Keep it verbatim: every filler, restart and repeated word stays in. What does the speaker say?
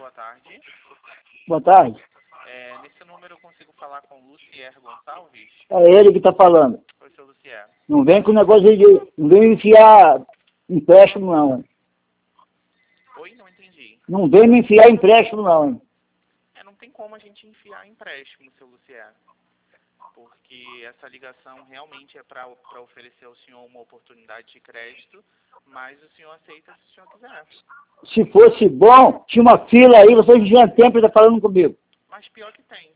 boa tarde. Boa tarde. É, nesse número eu consigo falar com Lucier Gonçalves? É ele que está falando. Oi, seu Lucier. Não vem com o negócio de... Não vem enfiar empréstimo, não. Hein? Oi, não entendi. Não vem me enfiar empréstimo, não. Hein? É, não tem como a gente enfiar empréstimo, seu Lucier. Porque essa ligação realmente é para oferecer ao senhor uma oportunidade de crédito, mas o senhor aceita se o senhor quiser. Se fosse bom, tinha uma fila aí, vocês não tinham tempo de estar falando comigo. Mas pior que tem.